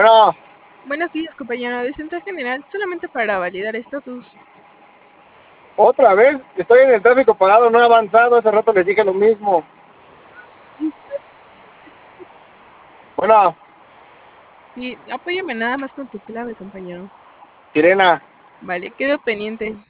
Bueno, Buenos días, compañero. De Central General, solamente para validar estatus. otra vez, estoy en el tráfico parado, no he avanzado, hace rato les dije lo mismo. Bueno, Sí, apóyame nada más con tu clave, compañero. Sirena, Vale, quedo pendiente.